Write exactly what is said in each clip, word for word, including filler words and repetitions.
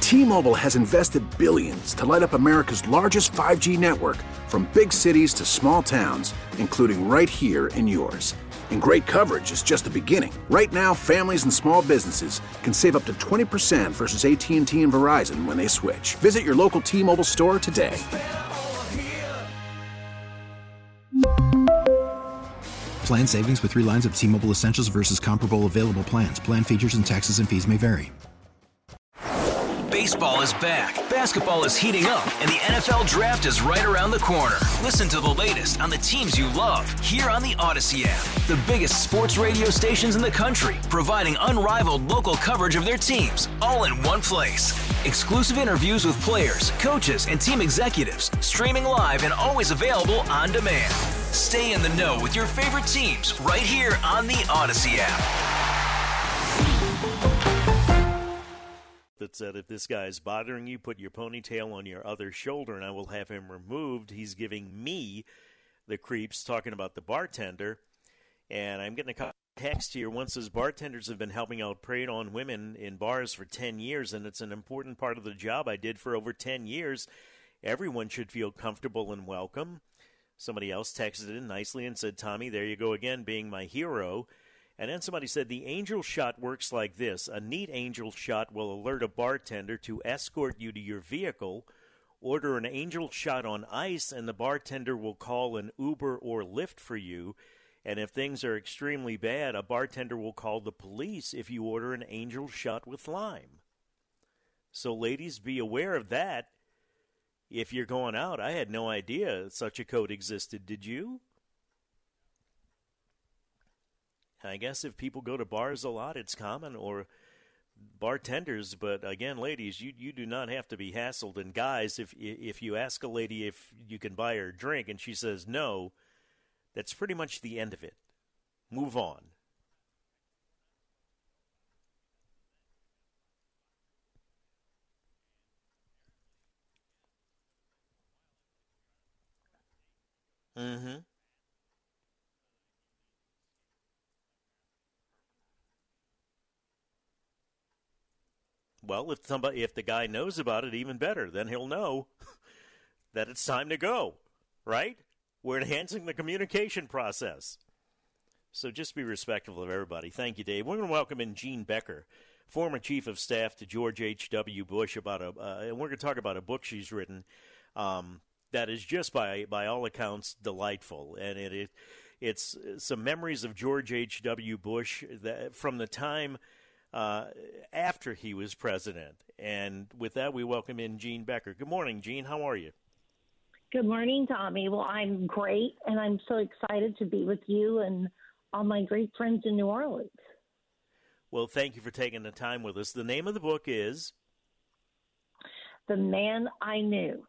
T-Mobile has invested billions to light up America's largest five G network, from big cities to small towns, including right here in yours. And great coverage is just the beginning. Right now, families and small businesses can save up to twenty percent versus A T and T and Verizon when they switch. Visit your local T-Mobile store today. Plan savings with three lines of T-Mobile Essentials versus comparable available plans. Plan features and taxes and fees may vary. Baseball is back, basketball is heating up, and the N F L Draft is right around the corner. Listen to the latest on the teams you love here on the Odyssey app. The biggest sports radio stations in the country, providing unrivaled local coverage of their teams, all in one place. Exclusive interviews with players, coaches, and team executives, streaming live and always available on demand. Stay in the know with your favorite teams right here on the Odyssey app. That said, if this guy is bothering you, put your ponytail on your other shoulder and I will have him removed. He's giving me the creeps, talking about the bartender. And I'm getting a text here. One says, bartenders have been helping out prey on women in bars for ten years, and it's an important part of the job I did for over ten years. Everyone should feel comfortable and welcome. Somebody else texted in nicely and said, Tommy, there you go again, being my hero. And then somebody said, the angel shot works like this. A neat angel shot will alert a bartender to escort you to your vehicle. Order an angel shot on ice, and the bartender will call an Uber or Lyft for you. And if things are extremely bad, a bartender will call the police if you order an angel shot with lime. So, ladies, be aware of that. If you're going out, I had no idea such a code existed. Did you? I guess if people go to bars a lot, it's common, or bartenders. But again, ladies, you, you do not have to be hassled. And guys, if if you ask a lady if you can buy her a drink and she says no, that's pretty much the end of it. Move on. Mm-hmm. Well, if somebody, if the guy knows about it, even better. Then he'll know that it's time to go, right? We're enhancing the communication process. So just be respectful of everybody. Thank you, Dave. We're going to welcome in Gene Becker, former chief of staff to George H W. Bush, about a, uh, and we're going to talk about a book she's written um, that is just by by all accounts delightful, and it, it it's some memories of George H W. Bush that, from the time uh, after he was president. And with that, we welcome in Gene Becker. Good morning, Gene. How are you? Good morning, Tommy. Well, I'm great, and I'm so excited to be with you and all my great friends in New Orleans. Well, thank you for taking the time with us. The name of the book is? The Man I Knew.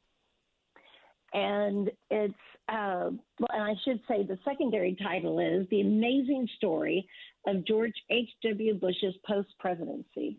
And it's, uh, well, and I should say the secondary title is The Amazing Story of George H W. Bush's Post-Presidency.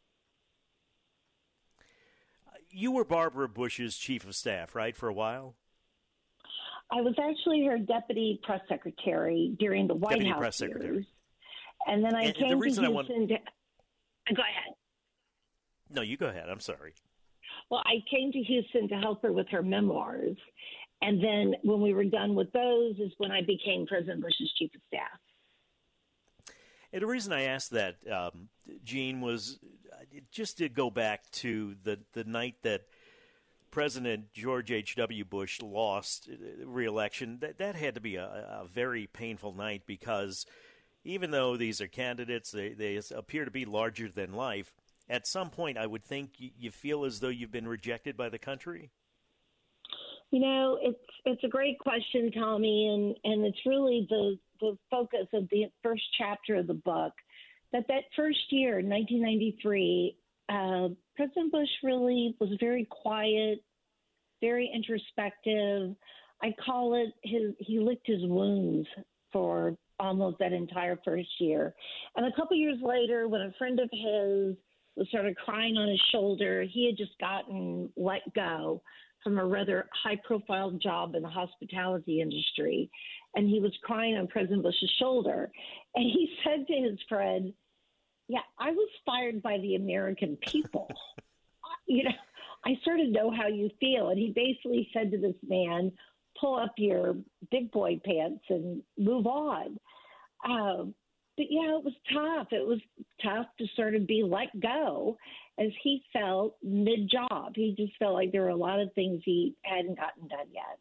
You were Barbara Bush's chief of staff, right, for a while? I was actually her deputy press secretary during the White deputy House press secretary. years. And then I and, came and the to reason Houston I want... to... Go ahead. No, you go ahead. I'm sorry. Well, I came to Houston to help her with her memoirs. And then when we were done with those is when I became President Bush's chief of staff. And the reason I asked that, um, Gene, was just to go back to the, the night that President George H W. Bush lost re-election. That, that had to be a, a very painful night, because even though these are candidates, they, they appear to be larger than life. At some point, I would think you feel as though you've been rejected by the country. You know, it's it's a great question, Tommy, and, and it's really the, the focus of the first chapter of the book. That that first year, nineteen ninety-three, uh, President Bush really was very quiet, very introspective. I call it his he licked his wounds for almost that entire first year. And a couple years later, when a friend of his was sort of crying on his shoulder, he had just gotten let go from a rather high-profile job in the hospitality industry, and he was crying on President Bush's shoulder. And he said to his friend, yeah, I was fired by the American people. you know, I sort of know how you feel. And he basically said to this man, pull up your big boy pants and move on. Um, but, yeah, it was tough. It was tough to sort of be let go as he felt mid-job. He just felt like there were a lot of things he hadn't gotten done yet.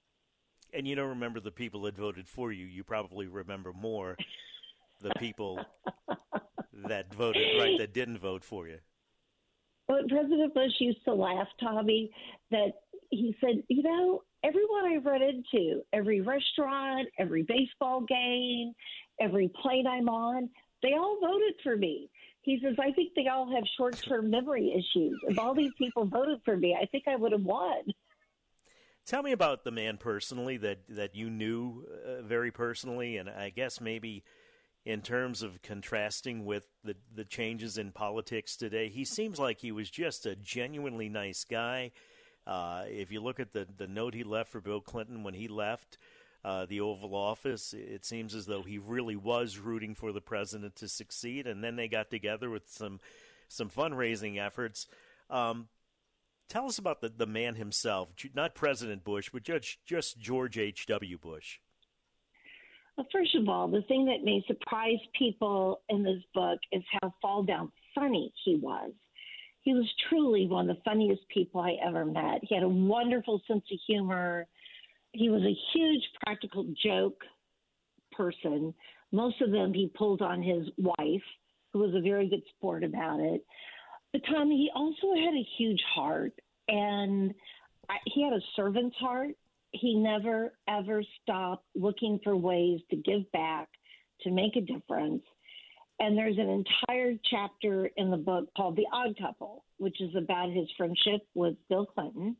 And you don't remember the people that voted for you. You probably remember more the people that voted right that didn't vote for you. Well, President Bush used to laugh, Tommy, that he said, you know, everyone I've run into, every restaurant, every baseball game, every plane I'm on, they all voted for me. He says, I think they all have short-term memory issues. If all these people voted for me, I think I would have won. Tell me about the man personally that, that you knew uh, very personally, and I guess maybe in terms of contrasting with the, the changes in politics today. He seems like he was just a genuinely nice guy. Uh, if you look at the, the note he left for Bill Clinton when he left uh, the Oval Office, it seems as though he really was rooting for the president to succeed, and then they got together with some some fundraising efforts. Um, tell us about the, the man himself, not President Bush, but just, just George H W. Bush. Well, first of all, the thing that may surprise people in this book is how fall-down funny he was. He was truly one of the funniest people I ever met. He had a wonderful sense of humor. He was a huge practical joke person. Most of them he pulled on his wife, who was a very good sport about it. But Tommy, he also had a huge heart, and I, he had a servant's heart. He never, ever stopped looking for ways to give back, to make a difference. And there's an entire chapter in the book called The Odd Couple, which is about his friendship with Bill Clinton.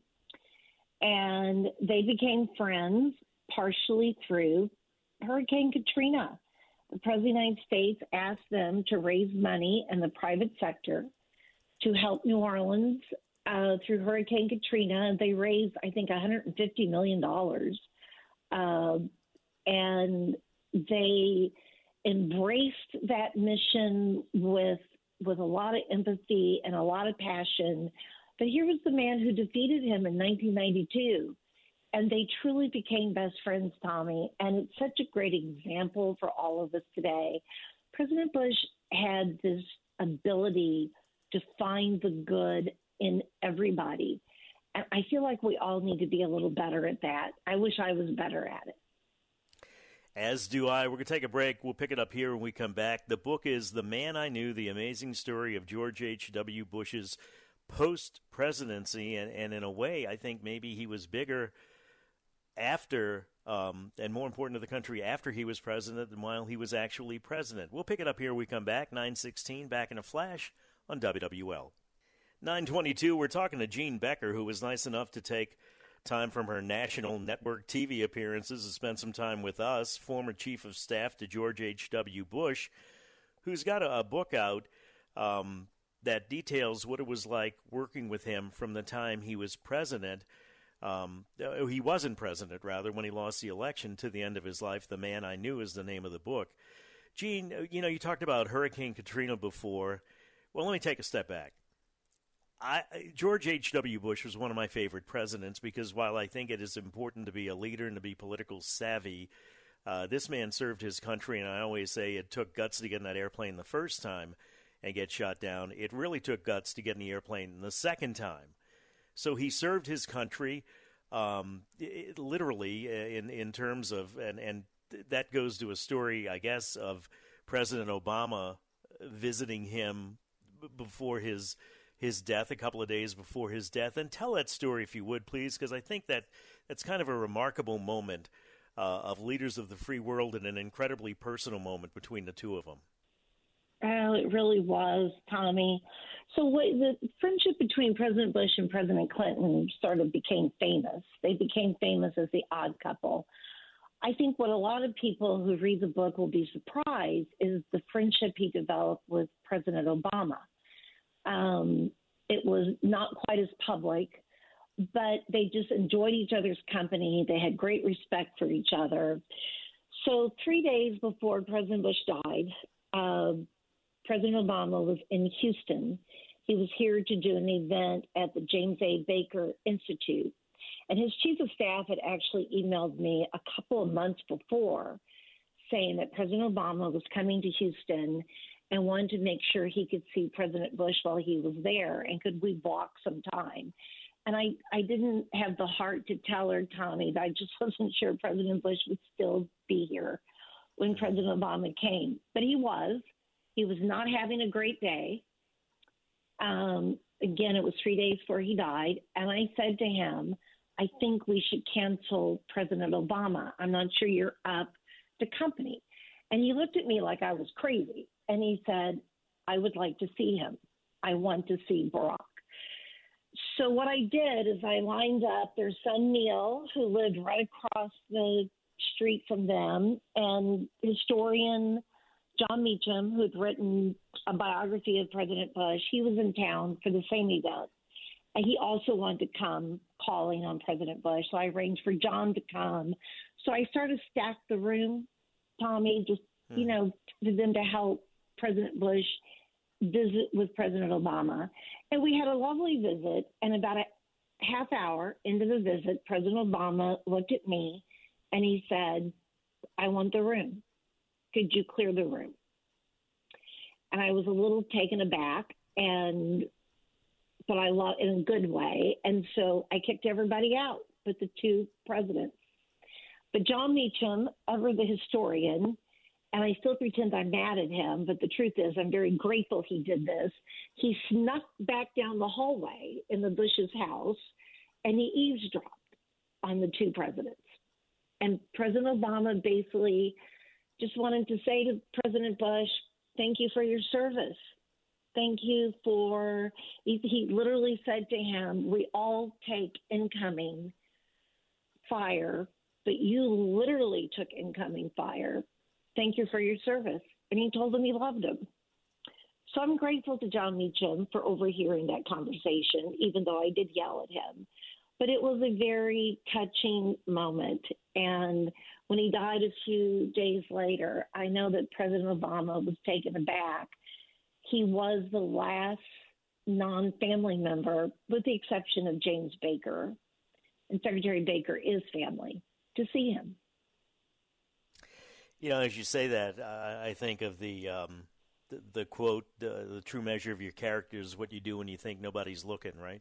And they became friends partially through Hurricane Katrina. The President of the United States asked them to raise money in the private sector to help New Orleans uh, through Hurricane Katrina. They raised, I think, one hundred fifty million dollars. Uh, and they embraced that mission with with a lot of empathy and a lot of passion. But here was the man who defeated him in nineteen ninety-two. And they truly became best friends, Tommy. And it's such a great example for all of us today. President Bush had this ability to find the good in everybody. And I feel like we all need to be a little better at that. I wish I was better at it. As do I. We're going to take a break. We'll pick it up here when we come back. The book is The Man I Knew, The Amazing Story of George H W. Bush's post-presidency. And, and in a way, I think maybe he was bigger after, um, and more important to the country, after he was president than while he was actually president. We'll pick it up here when we come back. nine sixteen, back in a flash on W W L. nine twenty-two, we're talking to Jean Becker, who was nice enough to take time from her national network T V appearances to spend some time with us, former chief of staff to George H W. Bush, who's got a, a book out um, that details what it was like working with him from the time he was president. Um, he wasn't president, rather, when he lost the election to the end of his life. The Man I Knew is the name of the book. Gene, you know, you talked about Hurricane Katrina before. Well, let me take a step back. I, George H W. Bush was one of my favorite presidents because while I think it is important to be a leader and to be political savvy, uh, this man served his country, and I always say it took guts to get in that airplane the first time and get shot down. It really took guts to get in the airplane the second time. So he served his country um, it, literally in, in terms of, and, and that goes to a story, I guess, of President Obama visiting him b- before his his death, a couple of days before his death. And tell that story, if you would, please, because I think that that's kind of a remarkable moment uh, of leaders of the free world and an incredibly personal moment between the two of them. Oh, it really was, Tommy. So what, the friendship between President Bush and President Clinton sort of became famous. They became famous as the odd couple. I think what a lot of people who read the book will be surprised is the friendship he developed with President Obama. Um, it was not quite as public, but they just enjoyed each other's company. They had great respect for each other. So three days before President Bush died, uh, President Obama was in Houston He was here to do an event at the James A. Baker Institute. And his chief of staff had actually emailed me a couple of months before saying that President Obama was coming to Houston and wanted to make sure he could see President Bush while he was there, and could we block some time. And I, I didn't have the heart to tell her, Tommy, that I just wasn't sure President Bush would still be here when President Obama came. But he was. He was not having a great day. Um, again, it was three days before he died. And I said to him, I think we should cancel President Obama. I'm not sure you're up to company. And he looked at me like I was crazy. And he said, I would like to see him. I want to see Barack. So what I did is I lined up their son, Neil, who lived right across the street from them, and historian John Meacham, who had written a biography of President Bush. He was in town for the same event. And he also wanted to come calling on President Bush. So I arranged for John to come. So I started to stack the room, Tommy, just, hmm. you know, for them to help President Bush visit with President Obama. And we had a lovely visit. And about a half hour into the visit, President Obama looked at me and he said, I want the room. Could you clear the room? And I was a little taken aback, and but I love in a good way. And so I kicked everybody out but the two presidents. But John Meacham, ever the historian, and I still pretend I'm mad at him, but the truth is I'm very grateful he did this. He snuck back down the hallway in the Bush's house, and he eavesdropped on the two presidents. And President Obama basically just wanted to say to President Bush, thank you for your service. Thank you for, he, he literally said to him, we all take incoming fire, but you literally took incoming fire. Thank you for your service. And he told him he loved him. So I'm grateful to John Meacham for overhearing that conversation, even though I did yell at him. But it was a very touching moment. And when he died a few days later, I know that President Obama was taken aback. He was the last non-family member, with the exception of James Baker, and Secretary Baker is family, to see him. You know, as you say that, uh, I think of the um, the, the quote, uh, the true measure of your character is what you do when you think nobody's looking, right?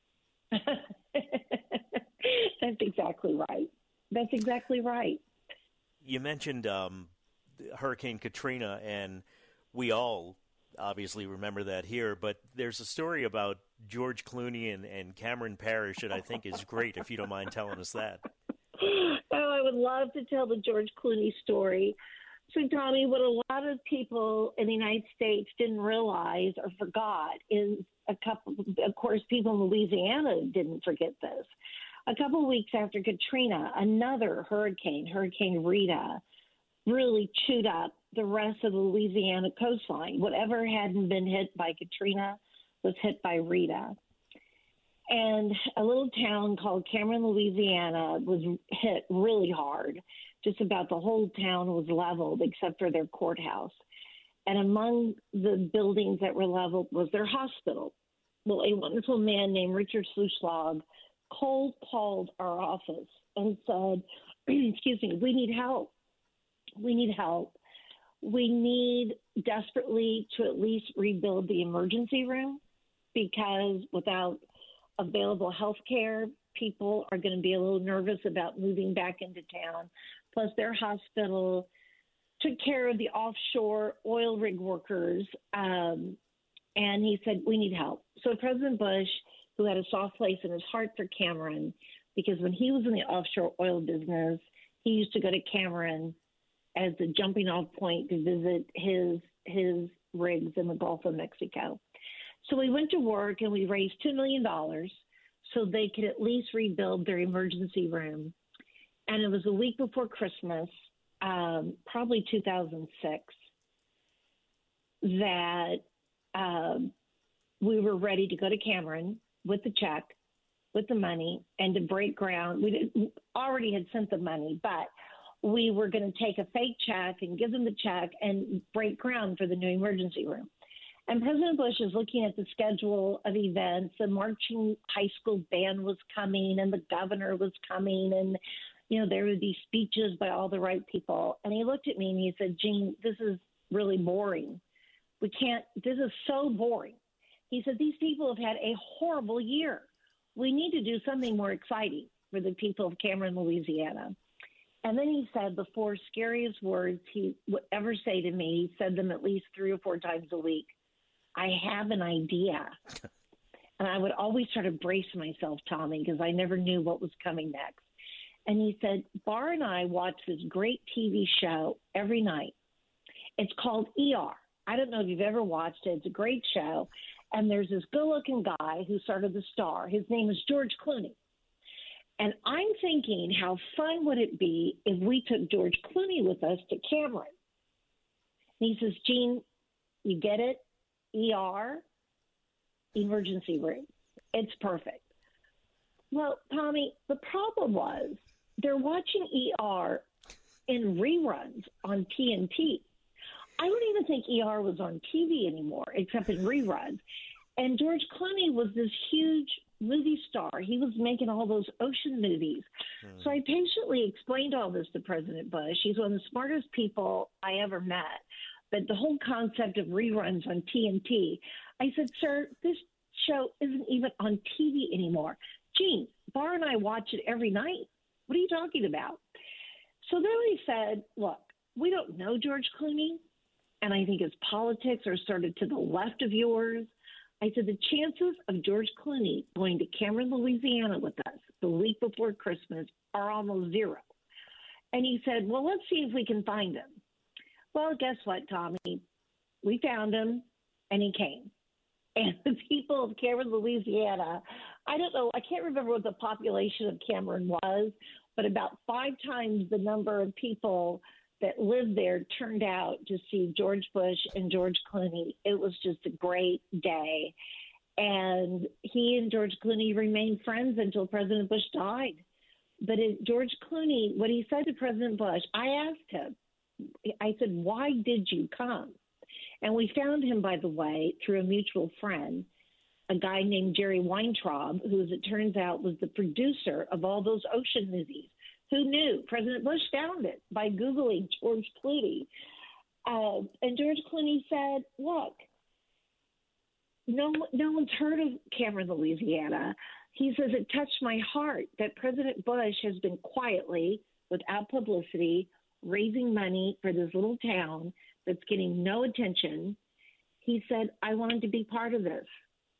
That's exactly right. That's exactly right. You mentioned um, Hurricane Katrina, and we all obviously remember that here, but there's a story about George Clooney and, and Cameron Parrish that I think is great, if you don't mind telling us that. Oh, I would love to tell the George Clooney story. So, Tommy, what a lot of people in the United States didn't realize or forgot is a couple, of course, people in Louisiana didn't forget this. A couple of weeks after Katrina, another hurricane, Hurricane Rita, really chewed up the rest of the Louisiana coastline. Whatever hadn't been hit by Katrina was hit by Rita. And a little town called Cameron, Louisiana was hit really hard. Just about the whole town was leveled except for their courthouse. And among the buildings that were leveled was their hospital. Well, a wonderful man named Richard Schluschlag cold called our office and said, excuse me, we need help. We need help. We need desperately to at least rebuild the emergency room, because without available health care, people are going to be a little nervous about moving back into town. Plus, their hospital took care of the offshore oil rig workers. Um, and he said, we need help. So President Bush, who had a soft place in his heart for Cameron, because when he was in the offshore oil business, he used to go to Cameron as a jumping off point to visit his his rigs in the Gulf of Mexico. So we went to work and we raised two million dollars so they could at least rebuild their emergency room. And it was a week before Christmas, um, probably two thousand six, that um, we were ready to go to Cameron with the check, with the money, and to break ground. We didn't, already had sent the money, but we were going to take a fake check and give them the check and break ground for the new emergency room. And President Bush is looking at the schedule of events. The marching high school band was coming, and the governor was coming, and, you know, there would be speeches by all the right people. And he looked at me and he said, Jean, this is really boring. We can't, this is so boring. He said, these people have had a horrible year. We need to do something more exciting for the people of Cameron, Louisiana. And then he said the four scariest words he would ever say to me, he said them at least three or four times a week. I have an idea. And I would always try to brace myself, Tommy, because I never knew what was coming next. And he said, Bar and I watch this great T V show every night. It's called E R. I don't know if you've ever watched it. It's a great show. And there's this good-looking guy who started the star. His name is George Clooney. And I'm thinking, how fun would it be if we took George Clooney with us to Cameron? And he says, Jean, you get it? E R, emergency room. It's perfect. Well, Tommy, the problem was they're watching E R in reruns on T N T. I don't even think E R was on T V anymore, except in reruns. And George Clooney was this huge movie star. He was making all those ocean movies. Mm. So I patiently explained all this to President Bush. He's one of the smartest people I ever met. But the whole concept of reruns on T N T, I said, sir, this show isn't even on T V anymore. Gee, Bar and I watch it every night. What are you talking about? So then I said, look, we don't know George Clooney, and I think his politics are started to the left of yours. I said the chances of George Clooney going to Cameron, Louisiana with us the week before Christmas are almost zero. And he said, well, let's see if we can find him. Well, guess what, Tommy? We found him, and he came. And the people of Cameron, Louisiana, I don't know, I can't remember what the population of Cameron was, but about five times the number of people that lived there turned out to see George Bush and George Clooney. It was just a great day. And he and George Clooney remained friends until President Bush died. But it, George Clooney, what he said to President Bush, I asked him, I said, why did you come? And we found him, by the way, through a mutual friend, a guy named Jerry Weintraub, who, as it turns out, was the producer of all those ocean movies. Who knew? President Bush found it by Googling George Clooney. Uh, and George Clooney said, look, no, no one's heard of Cameron, Louisiana. He says, it touched my heart that President Bush has been quietly, without publicity, raising money for this little town that's getting no attention. He said, I wanted to be part of this.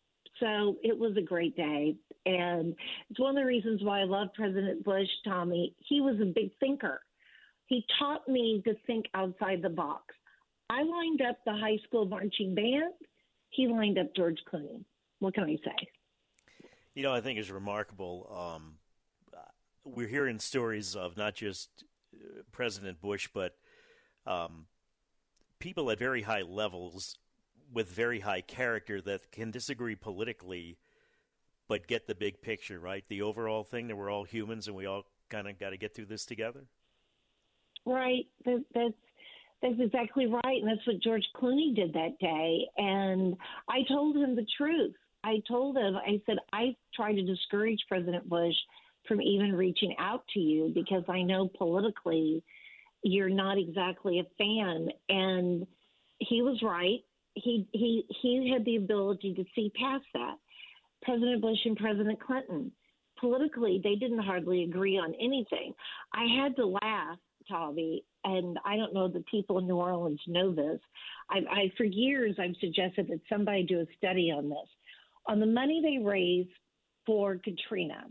So it was a great day. And it's one of the reasons why I love President Bush, Tommy. He was a big thinker. He taught me to think outside the box. I lined up the high school marching band. He lined up George Clooney. What can I say? You know, I think it's remarkable. Um, we're hearing stories of not just President Bush, but um, people at very high levels with very high character that can disagree politically but get the big picture, right? The overall thing that we're all humans and we all kind of got to get through this together. Right. That, that's that's exactly right. And that's what George Clooney did that day. And I told him the truth. I told him, I said, I tried to discourage President Bush from even reaching out to you because I know politically you're not exactly a fan. And he was right. He he he had the ability to see past that. President Bush and President Clinton, politically, they didn't hardly agree on anything. I had to laugh, Tommy, and I don't know that people in New Orleans know this. I, I for years, I've suggested that somebody do a study on this. On the money they raised for Katrina,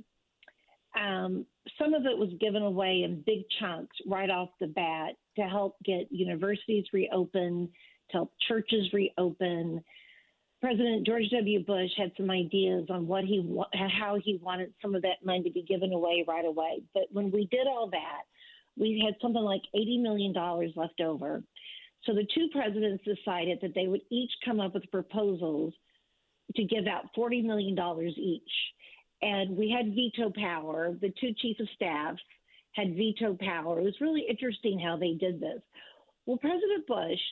um, some of it was given away in big chunks right off the bat to help get universities reopened, to help churches reopen. President George W. Bush had some ideas on what he how he wanted some of that money to be given away right away. But when we did all that, we had something like eighty million dollars left over. So the two presidents decided that they would each come up with proposals to give out forty million dollars each. And we had veto power. The two chiefs of staff had veto power. It was really interesting how they did this. Well, President Bush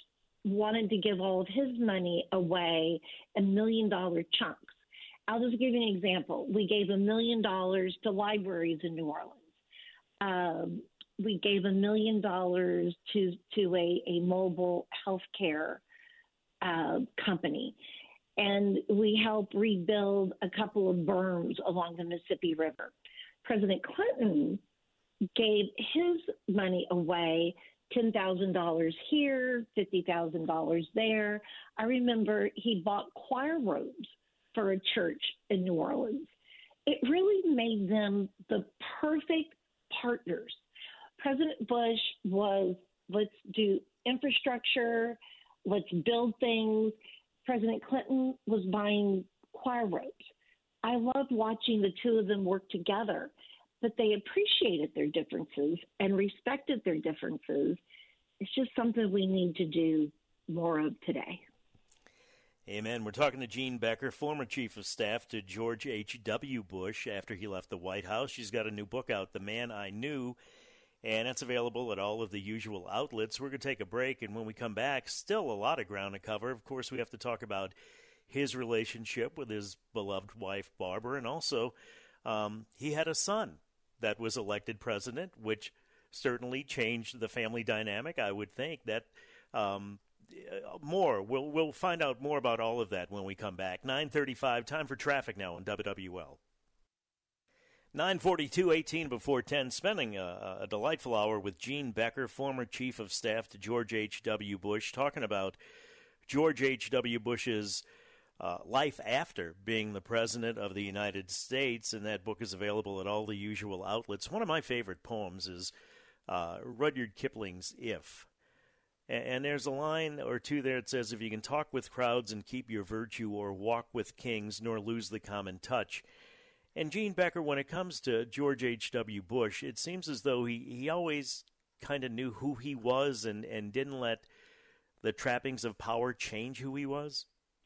wanted to give all of his money away in million dollar chunks. I'll just give you an example. We gave a million dollars to libraries in New Orleans. Um, we gave a million dollars to to a, a mobile healthcare uh, company. And we helped rebuild a couple of berms along the Mississippi River. President Clinton gave his money away, ten thousand dollars here, fifty thousand dollars there. I remember he bought choir robes for a church in New Orleans. It really made them the perfect partners. President Bush was, let's do infrastructure, let's build things. President Clinton was buying choir robes. I loved watching the two of them work together, but they appreciated their differences and respected their differences. It's just something we need to do more of today. Amen. We're talking to Jean Becker, former chief of staff to George H W. Bush after he left the White House. She's got a new book out, The Man I Knew, and it's available at all of the usual outlets. We're going to take a break, and when we come back, still a lot of ground to cover. Of course, we have to talk about his relationship with his beloved wife, Barbara, and also um, he had a son that was elected president, which certainly changed the family dynamic. I would think that um, more. We'll we'll find out more about all of that when we come back. nine thirty-five, time for traffic now on W W L. nine forty-two, eighteen before ten, spending a, a delightful hour with Jean Becker, former chief of staff to George H W. Bush, talking about George H W. Bush's uh, life after being the president of the United States, and that book is available at all the usual outlets. One of my favorite poems is uh, Rudyard Kipling's If. And, and there's a line or two there that says, if you can talk with crowds and keep your virtue, or walk with kings, nor lose the common touch. And Jean Becker, when it comes to George H W. Bush, it seems as though he, he always kind of knew who he was and, and didn't let the trappings of power change who he was?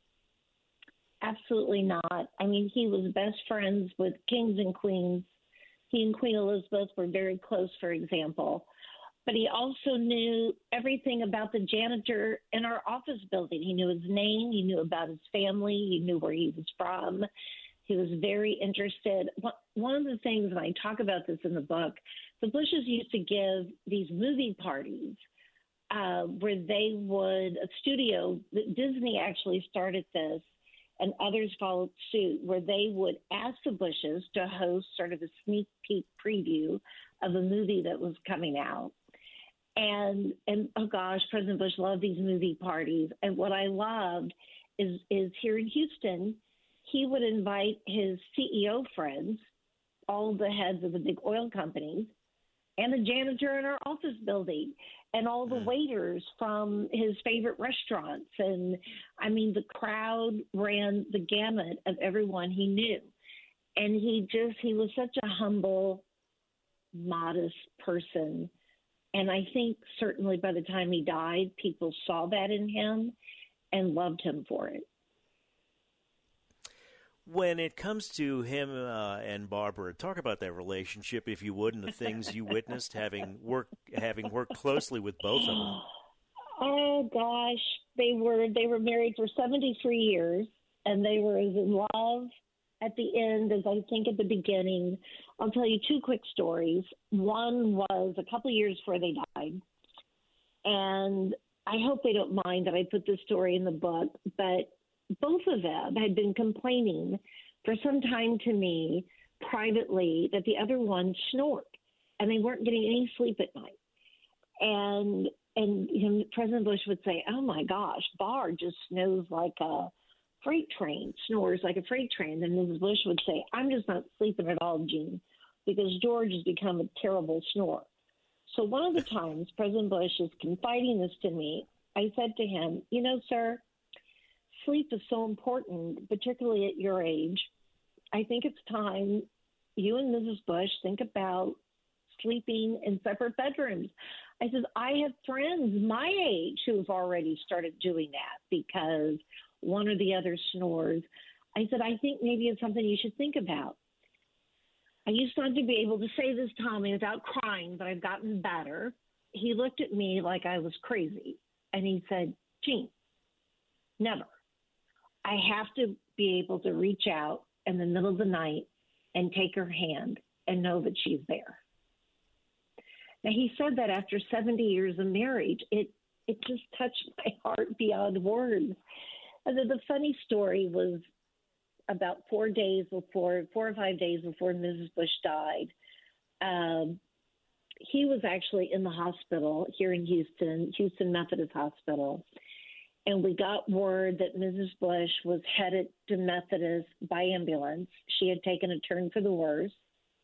Absolutely not. I mean, he was best friends with kings and queens. He and Queen Elizabeth were very close, for example. But he also knew everything about the janitor in our office building. He knew his name. He knew about his family. He knew where he was from. He was very interested. One of the things, and I talk about this in the book, the Bushes used to give these movie parties uh, where they would, a studio, Disney actually started this, and others followed suit, where they would ask the Bushes to host sort of a sneak peek preview of a movie that was coming out. And, and oh gosh, President Bush loved these movie parties. And what I loved is, is here in Houston, he would invite his C E O friends, all the heads of the big oil companies, and the janitor in our office building, and all the waiters from his favorite restaurants. And, I mean, the crowd ran the gamut of everyone he knew. And he just, he was such a humble, modest person. And I think certainly by the time he died, people saw that in him and loved him for it. When it comes to him uh, and Barbara, talk about that relationship, if you would, and the things you witnessed, having worked having worked closely with both of them. Oh gosh, they were they were married for seventy-three years, and they were as in love at the end as I think at the beginning. I'll tell you two quick stories. One was a couple of years before they died, and I hope they don't mind that I put this story in the book, but both of them had been complaining for some time to me privately that the other one snored, and they weren't getting any sleep at night. And and you know, President Bush would say, "Oh my gosh, Barr just snores like a freight train, snores like a freight train." And Missus Bush would say, "I'm just not sleeping at all, Jean, because George has become a terrible snorer." So one of the times President Bush is confiding this to me, I said to him, "You know, sir, sleep is so important, particularly at your age. I think it's time you and Missus Bush think about sleeping in separate bedrooms." I said, "I have friends my age who have already started doing that because one or the other snores." I said, "I think maybe it's something you should think about." I used not to be able to say this, Tommy, without crying, but I've gotten better. He looked at me like I was crazy, and he said, Gene, never. I have to be able to reach out in the middle of the night and take her hand and know that she's there. Now, he said that after seventy years of marriage. It it just touched my heart beyond words. And then the funny story was about four days before, four or five days before Missus Bush died, um, he was actually in the hospital here in Houston, Houston Methodist Hospital. And we got word that Missus Bush was headed to Methodist by ambulance. She had taken a turn for the worse.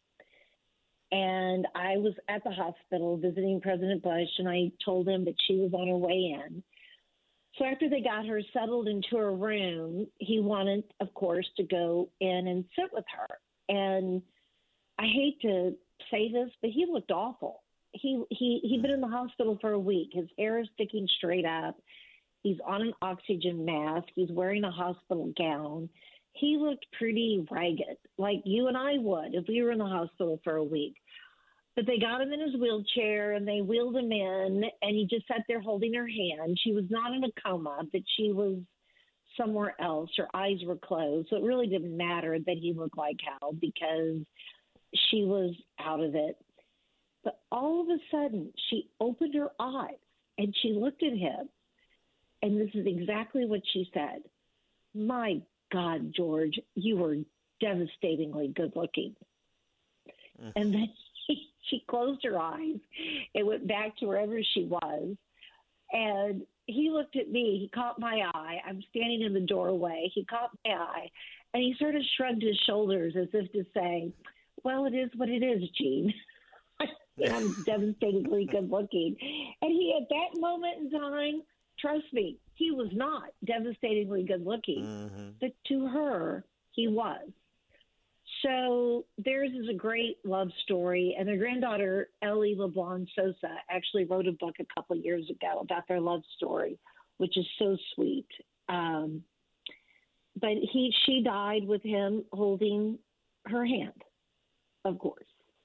And I was at the hospital visiting President Bush, and I told him that she was on her way in. So after they got her settled into her room, he wanted, of course, to go in and sit with her. And I hate to say this, but he looked awful. He, he, he'd been in the hospital for a week. His hair is sticking straight up. He's on an oxygen mask. He's wearing a hospital gown. He looked pretty ragged, like you and I would if we were in the hospital for a week. But they got him in his wheelchair, and they wheeled him in, and he just sat there holding her hand. She was not in a coma, but she was somewhere else. Her eyes were closed. So it really didn't matter that he looked like Hal because she was out of it. But all of a sudden, she opened her eyes, and she looked at him. And this is exactly what she said. My God, George, you were devastatingly good looking. Mm. And then she, she closed her eyes and went back to wherever she was. And he looked at me. He caught my eye. I'm standing in the doorway. He caught my eye. And he sort of shrugged his shoulders as if to say, well, it is what it is, Gene. I'm devastatingly good looking. And he, at that moment in time, trust me, he was not devastatingly good looking, mm-hmm. but to her, he was. So theirs is a great love story. And their granddaughter, Ellie LeBlanc Sosa, actually wrote a book a couple of years ago about their love story, which is so sweet. Um, but he, she died with him holding her hand, of course.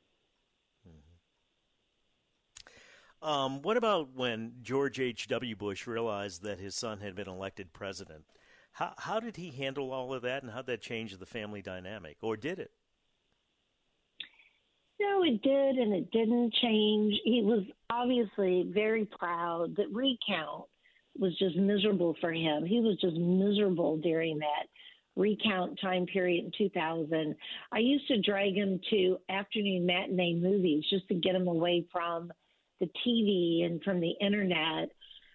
Um, what about when George H W. Bush realized that his son had been elected president? How how did he handle all of that, and how did that change the family dynamic, or did it? No, it did, and it didn't change. He was obviously very proud. That recount was just miserable for him. He was just miserable during that recount time period in two thousand. I used to drag him to afternoon matinee movies just to get him away from the T V and from the internet.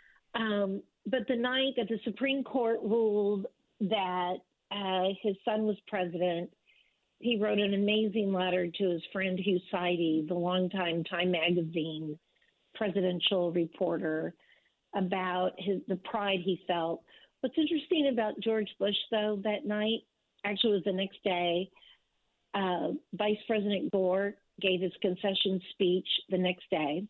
Um, but the night that the Supreme Court ruled that uh, his son was president, he wrote an amazing letter to his friend Hugh Sidey, the longtime Time Magazine presidential reporter, about his the pride he felt. What's interesting about George Bush, though, that night, actually was the next day, uh, Vice President Gore gave his concession speech the next day.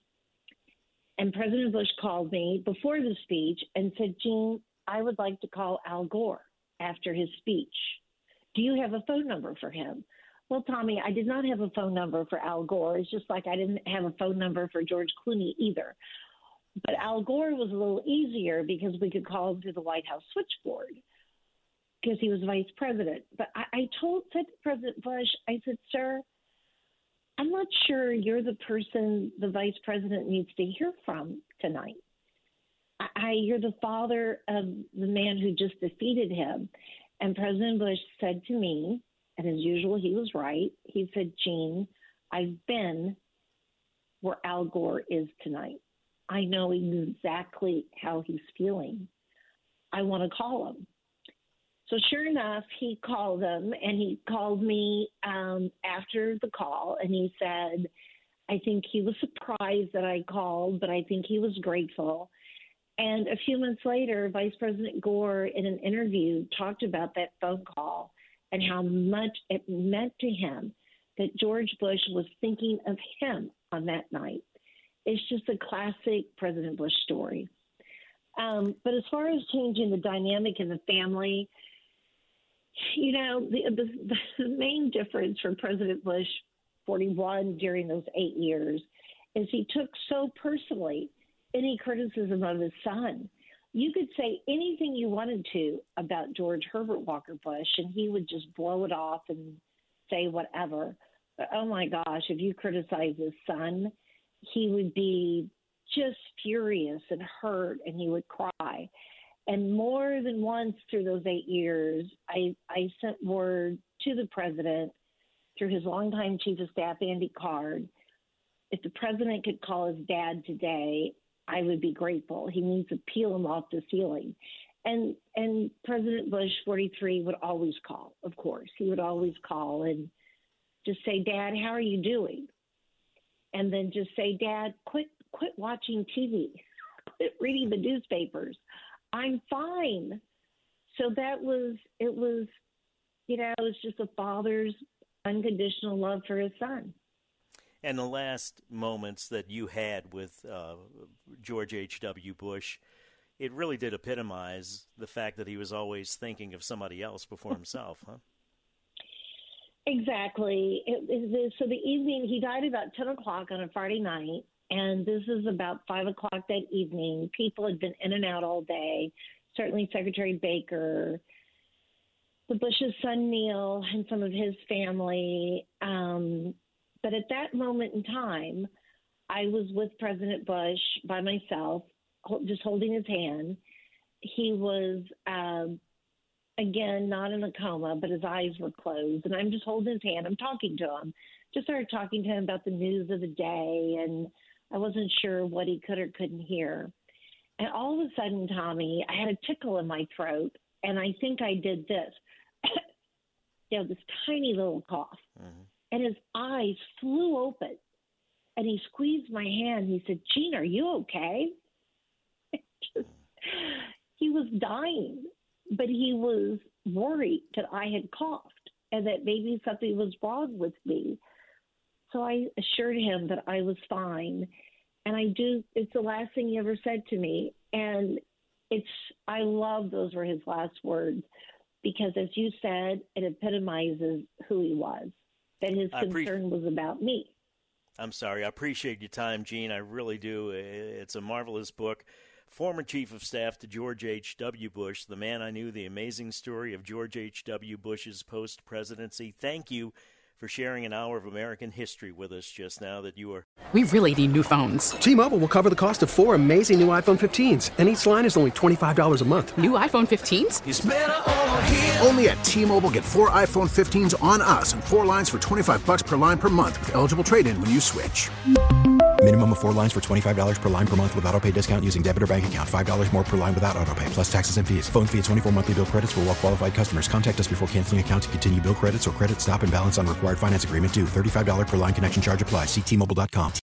And President Bush called me before the speech and said, Gene, I would like to call Al Gore after his speech. Do you have a phone number for him? Well, Tommy, I did not have a phone number for Al Gore. It's just like I didn't have a phone number for George Clooney either. But Al Gore was a little easier because we could call him through the White House switchboard because he was vice president. But I, I told said to President Bush, I said, sir, I'm not sure you're the person the vice president needs to hear from tonight. I, I you're the father of the man who just defeated him. And President Bush said to me, and as usual, he was right. He said, Gene, I've been where Al Gore is tonight. I know exactly how he's feeling. I want to call him. So sure enough, he called him, and he called me um, after the call, and he said, I think he was surprised that I called, but I think he was grateful. And a few months later, Vice President Gore, in an interview, talked about that phone call and how much it meant to him that George Bush was thinking of him on that night. It's just a classic President Bush story. Um, but as far as changing the dynamic in the family, you know, the, the, the main difference from President Bush forty-one during those eight years is he took so personally any criticism of his son. you could say anything you wanted to about George Herbert Walker Bush, and he would just blow it off and say whatever. But, oh, my gosh, if you criticize his son, he would be just furious and hurt, and he would cry. And more than once through those eight years, I, I sent word to the president through his longtime chief of staff, Andy Card. If the president could call his dad today, I would be grateful. He needs to peel him off the ceiling. And and President Bush, forty-three, would always call, of course. He would always call and just say, Dad, how are you doing? And then just say, Dad, quit quit watching T V. Quit reading the newspapers. I'm fine. So that was, it was, you know, it was just a father's unconditional love for his son. And the last moments that you had with uh, George H W. Bush, it really did epitomize the fact that he was always thinking of somebody else before himself, huh? Exactly. It, it, so the evening, he died about ten o'clock on a Friday night, and this is about five o'clock that evening. People had been in and out all day, certainly Secretary Baker, the Bush's son Neil, and some of his family. Um, but at that moment in time, I was with President Bush by myself, just holding his hand. He was, uh, again, not in a coma, but his eyes were closed. And I'm just holding his hand. I'm talking to him. Just started talking to him about the news of the day, and I wasn't sure what he could or couldn't hear. And all of a sudden, Tommy, I had a tickle in my throat, and I think I did this. You know, this tiny little cough. Mm-hmm. And his eyes flew open, and he squeezed my hand. He said, Jean, are you okay? Just, he was dying, but he was worried that I had coughed and that maybe something was wrong with me. So I assured him that I was fine. And I do, it's the last thing he ever said to me. And it's, I love those were his last words, because as you said, it epitomizes who he was, that his I concern pre- was about me. I'm sorry. I appreciate your time, Jean. I really do. It's a marvelous book. Former Chief of Staff to George H W. Bush, the man I knew, the amazing story of George H W. Bush's post-presidency. Thank you for sharing an hour of American history with us just now that you are... We really need new phones. T-Mobile will cover the cost of four amazing new iPhone fifteens, and each line is only twenty-five dollars a month. New iPhone fifteens? It's better over here. Only at T-Mobile, get four iPhone fifteens on us and four lines for twenty-five bucks per line per month with eligible trade-in when you switch. Minimum of four lines for twenty-five dollars per line per month with autopay discount using debit or bank account. five dollars more per line without autopay, plus taxes and fees. Phone fee at twenty-four monthly bill credits for well-qualified customers. Contact us before canceling account to continue bill credits or credit stop and balance on required finance agreement due. thirty-five dollars per line connection charge applies. See T Mobile dot com.